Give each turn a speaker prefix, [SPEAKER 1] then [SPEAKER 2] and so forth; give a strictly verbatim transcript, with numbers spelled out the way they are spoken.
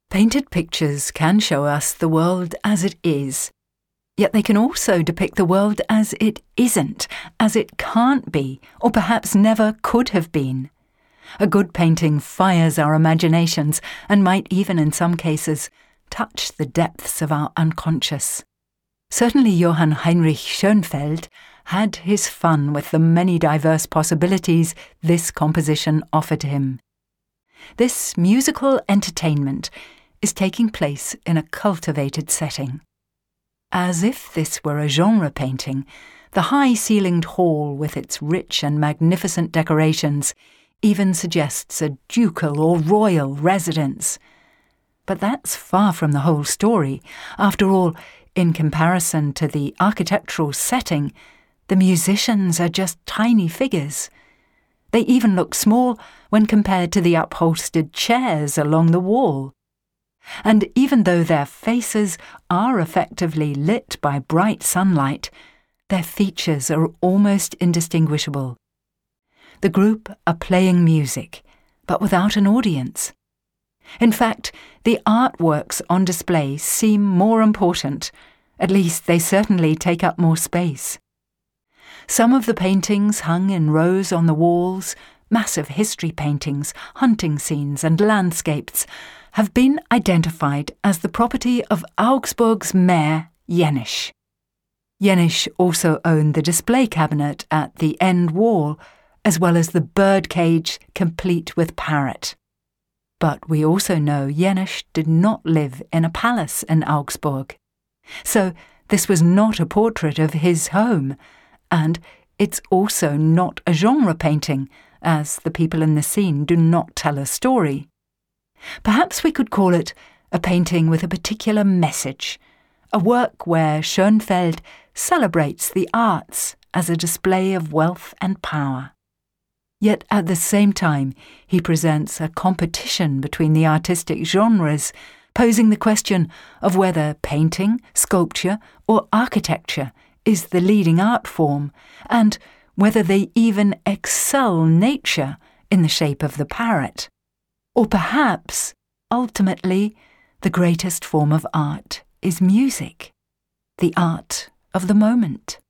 [SPEAKER 1] Painted pictures can show us the world as it is, yet they can also depict the world as it isn't, as it can't be, or perhaps never could have been. A good painting fires our imaginations and might even, in some cases, touch the depths of our unconscious. Certainly Johann Heinrich Schönfeld had his fun with the many diverse possibilities this composition offered him. This musical entertainment is taking place in a cultivated setting. As if this were a genre painting, the high-ceilinged hall with its rich and magnificent decorations even suggests a ducal or royal residence. But that's far from the whole story. After all, in comparison to the architectural setting, the musicians are just tiny figures. They even look small when compared to the upholstered chairs along the wall. And even though their faces are effectively lit by bright sunlight, their features are almost indistinguishable. The group are playing music, but without an audience. In fact, the artworks on display seem more important. At least they certainly take up more space. Some of the paintings hung in rows on the walls, massive history paintings, hunting scenes and landscapes, have been identified as the property of Augsburg's mayor, Jenisch. Jenisch also owned the display cabinet at the end wall, as well as the birdcage complete with parrot. But we also know Jenisch did not live in a palace in Augsburg. So this was not a portrait of his home, and it's also not a genre painting, as the people in the scene do not tell a story. Perhaps we could call it a painting with a particular message, a work where Schönfeld celebrates the arts as a display of wealth and power. Yet at the same time, he presents a competition between the artistic genres, posing the question of whether painting, sculpture, or architecture is the leading art form, and whether they even excel nature in the shape of the parrot. Or perhaps, ultimately, the greatest form of art is music, the art of the moment.